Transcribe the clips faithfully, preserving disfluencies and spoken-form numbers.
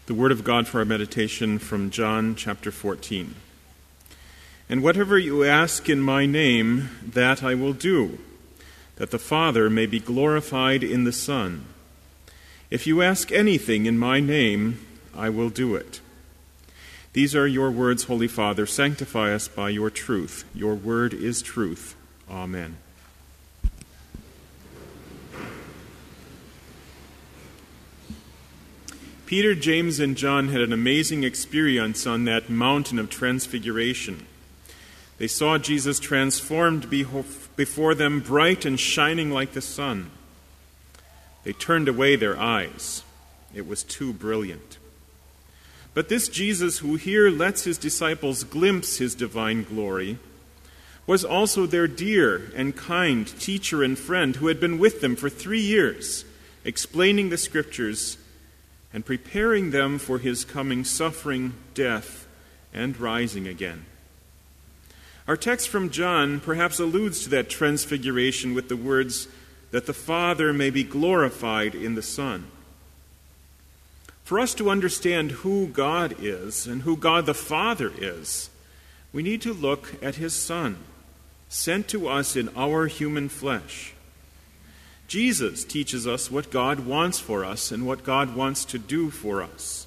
The word of God for our meditation from John chapter fourteen. And whatever you ask in my name, that I will do, that the Father may be glorified in the Son. If you ask anything in my name, I will do it. These are your words, Holy Father. Sanctify us by your truth. Your word is truth. Amen. Peter, James, and John had an amazing experience on that mountain of transfiguration. They saw Jesus transformed before them, bright and shining like the sun. They turned away their eyes. It was too brilliant. But this Jesus, who here lets his disciples glimpse his divine glory, was also their dear and kind teacher and friend who had been with them for three years, explaining the Scriptures and preparing them for his coming suffering, death, and rising again. Our text from John perhaps alludes to that transfiguration with the words, that the Father may be glorified in the Son. For us to understand who God is and who God the Father is, we need to look at his Son, sent to us in our human flesh. Jesus teaches us what God wants for us and what God wants to do for us.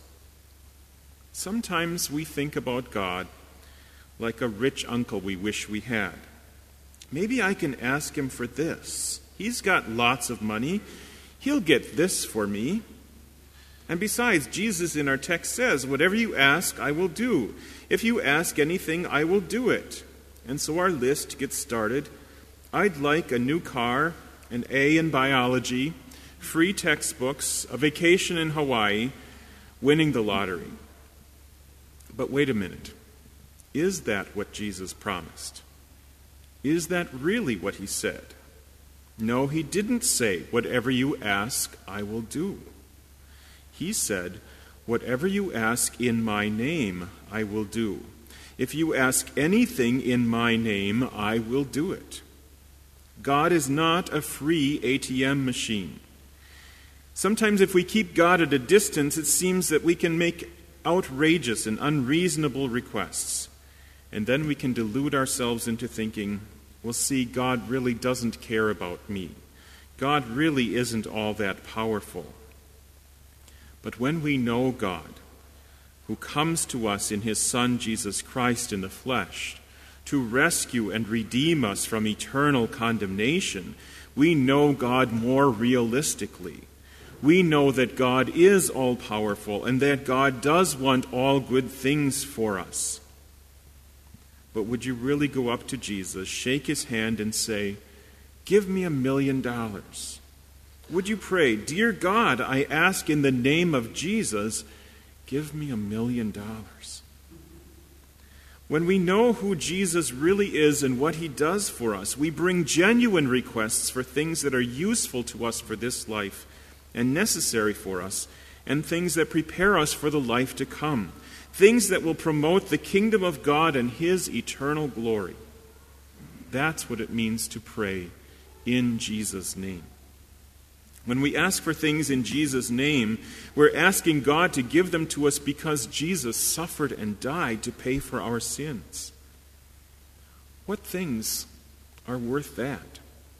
Sometimes we think about God like a rich uncle we wish we had. Maybe I can ask him for this. He's got lots of money. He'll get this for me. And besides, Jesus in our text says, whatever you ask, I will do. If you ask anything, I will do it. And so our list gets started. I'd like a new car, an A in biology, free textbooks, a vacation in Hawaii, winning the lottery. But wait a minute. Is that what Jesus promised? Is that really what he said? No, he didn't say, whatever you ask, I will do. He said, whatever you ask in my name, I will do. If you ask anything in my name, I will do it. God is not a free A T M machine. Sometimes if we keep God at a distance, it seems that we can make outrageous and unreasonable requests. And then we can delude ourselves into thinking, well, see, God really doesn't care about me. God really isn't all that powerful. But when we know God, who comes to us in his Son, Jesus Christ, in the flesh, to rescue and redeem us from eternal condemnation, we know God more realistically. We know that God is all-powerful and that God does want all good things for us. But would you really go up to Jesus, shake his hand, and say, give me a million dollars? Would you pray, dear God, I ask in the name of Jesus, give me a million dollars? When we know who Jesus really is and what he does for us, we bring genuine requests for things that are useful to us for this life and necessary for us, and things that prepare us for the life to come, things that will promote the kingdom of God and his eternal glory. That's what it means to pray in Jesus' name. When we ask for things in Jesus' name, we're asking God to give them to us because Jesus suffered and died to pay for our sins. What things are worth that?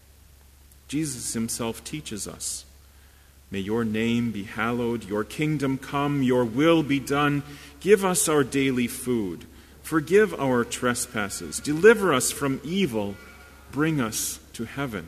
Jesus himself teaches us, may your name be hallowed, your kingdom come, your will be done. Give us our daily food. Forgive our trespasses. Deliver us from evil. Bring us to heaven.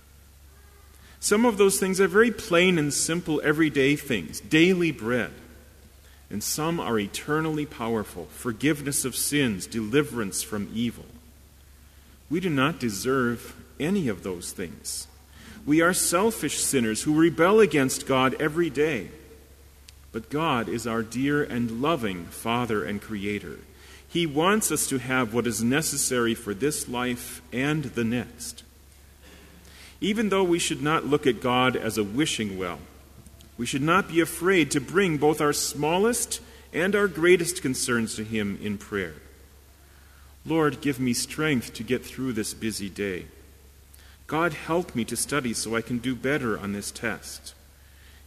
Some of those things are very plain and simple everyday things, daily bread. And some are eternally powerful, forgiveness of sins, deliverance from evil. We do not deserve any of those things. We are selfish sinners who rebel against God every day. But God is our dear and loving Father and Creator. He wants us to have what is necessary for this life and the next. Even though we should not look at God as a wishing well, we should not be afraid to bring both our smallest and our greatest concerns to him in prayer. Lord, give me strength to get through this busy day. God, help me to study so I can do better on this test.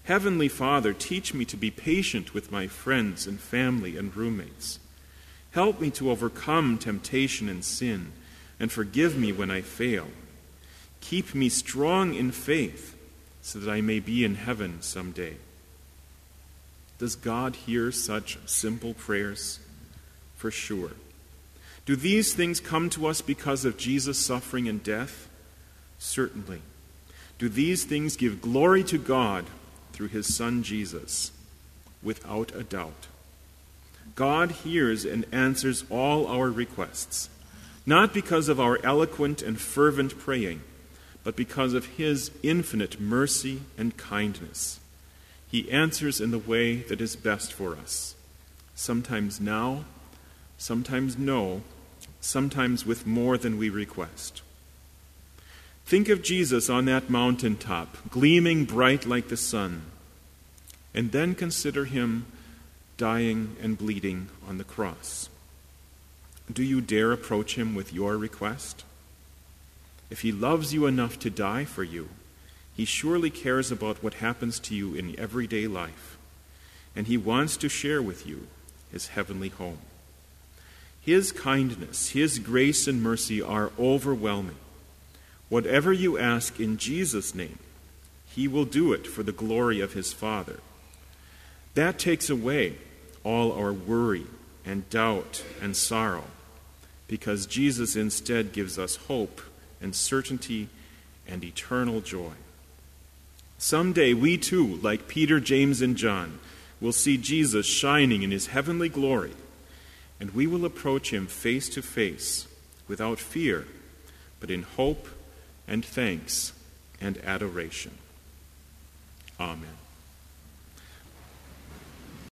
Heavenly Father, teach me to be patient with my friends and family and roommates. Help me to overcome temptation and sin, and forgive me when I fail. Keep me strong in faith, so that I may be in heaven someday. Does God hear such simple prayers? For sure. Do these things come to us because of Jesus' suffering and death? Certainly. Do these things give glory to God through his Son Jesus? Without a doubt. God hears and answers all our requests, not because of our eloquent and fervent praying, but because of his infinite mercy and kindness. He answers in the way that is best for us, sometimes now, sometimes no, sometimes with more than we request. Think of Jesus on that mountaintop, gleaming bright like the sun, and then consider him dying and bleeding on the cross. Do you dare approach him with your request? If he loves you enough to die for you, he surely cares about what happens to you in everyday life, and he wants to share with you his heavenly home. His kindness, his grace and mercy are overwhelming. Whatever you ask in Jesus' name, he will do it for the glory of his Father. That takes away all our worry and doubt and sorrow, because Jesus instead gives us hope and certainty and eternal joy. Someday we too, like Peter, James, and John, will see Jesus shining in his heavenly glory, and we will approach him face to face without fear, but in hope and thanks and adoration. Amen.